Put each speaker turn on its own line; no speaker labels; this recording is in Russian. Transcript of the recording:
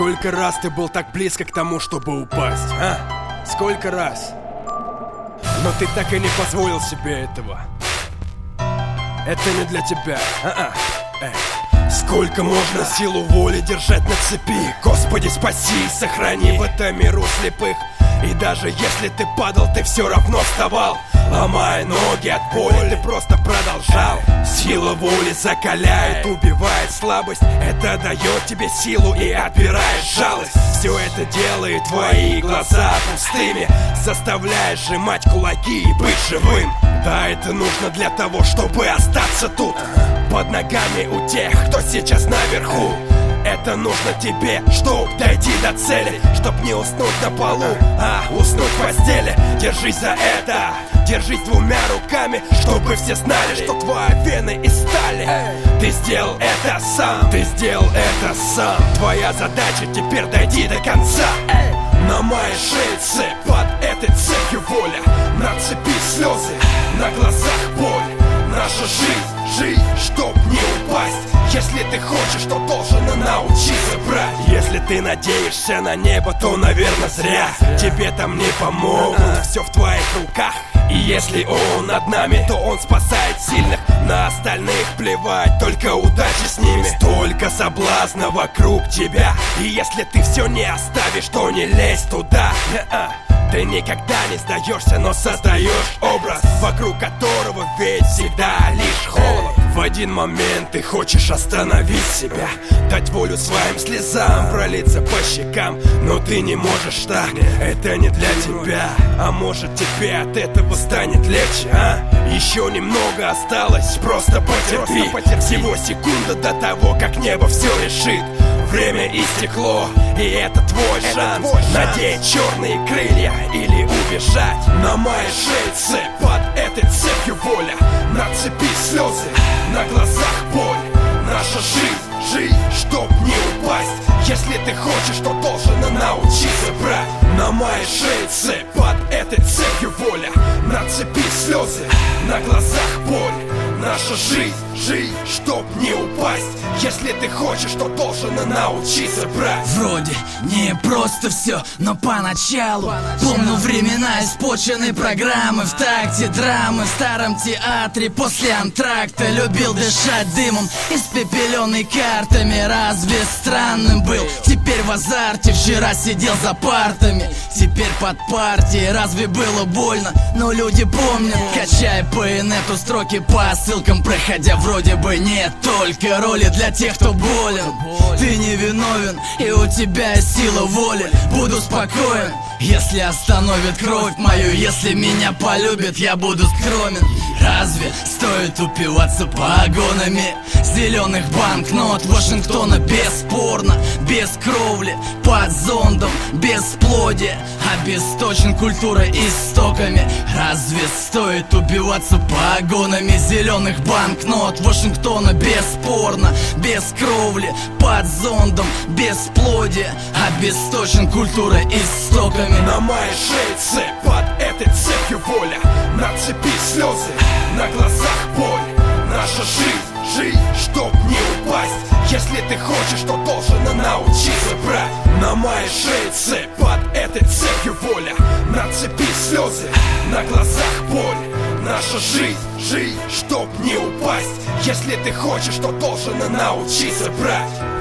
Сколько раз ты был так близко к тому, чтобы упасть, а? Сколько раз? Но ты так и не позволил себе этого. Это не для тебя. Сколько можно силу воли держать на цепи? Господи, спаси и сохрани в этом миру слепых. И даже если ты падал, ты все равно вставал. Ломая ноги от боли, ты просто продолжал. Сила воли закаляет, убивает слабость. Это дает тебе силу и отбирает жалость. Все это делает твои глаза пустыми, заставляя сжимать кулаки и быть живым. Да, это нужно для того, чтобы остаться тут, под ногами у тех, кто сейчас наверху. Это нужно тебе, чтоб дойти до цели, чтоб не уснуть на полу, а уснуть в постели. Держись за это, держись двумя руками, чтобы все знали, что твои вены из стали. Ты сделал это сам, ты сделал это сам. Твоя задача теперь дойти до конца. На моей шее цепь, под этой цепью воля. На цепи слезы, на глазах боль. Наша жизнь, чтоб не упасть. Если ты хочешь, то должен научиться брать. Если ты надеешься на небо, то, наверное, зря. Тебе там не помогут, все в твоих руках. И если он над нами, то он спасает сильных. На остальных плевать, только удачи с ними. Столько соблазна вокруг тебя, и если ты все не оставишь, то не лезь туда. Ты никогда не сдаешься, но создаешь образ, вокруг которого ведь всегда лишь холод. В один момент ты хочешь остановить себя, дать волю своим слезам, пролиться по щекам. Но ты не можешь так, это не для тебя. А может тебе от этого станет легче, а? Еще немного осталось, просто потерпи. Всего секунда до того, как небо все решит. Время истекло, и это твой шанс. Надеть черные крылья или убежать. На моей шее цепь, под этой цепью воля. На цепи слезы, на глазах боль. Наша жизнь, чтоб не упасть. Если ты хочешь, то должен научиться брать. На моей шее цепь, под этой цепью воля. На цепи слезы, на глазах боль. Наша жизнь, чтоб не упасть. Если ты хочешь, то должен научиться брать.
Вроде не просто все, но поначалу помню времена испорченной программы. В такте драмы, в старом театре после антракта. Любил дышать дымом, испепеленный картами. Разве странным был? Теперь в азарте. Вчера сидел за партами, теперь под партией. Разве было больно? Но люди помнят. Качая по инету строки по ссылкам, проходя вроде бы нет только роли для тех, кто болен. Ты не виновен, и у тебя есть сила воли. Буду спокоен, если остановит кровь мою. Если меня полюбят, я буду скромен. Разве стоит упиваться погонами зеленых банкнот Вашингтона? Бесспорно, без кровли, под зондом, бесплодие, обесточен культурой истоками. Разве стоит убиваться погонами зеленых банкнот Вашингтона? Бесспорно, без кровли, под зондом, бесплодие, обесточен культурой истоками.
На моей шее цепь, под этой цепью воля. На цепи слезы, на глазах боль. Наша жизнь, чтоб не упасть. Если ты хочешь, то должен научиться брать. На моей шее цепь, под этой цепью воля. На цепи слезы, на глазах боль. Наша жизнь, чтоб не упасть. Если ты хочешь, то должен научиться брать.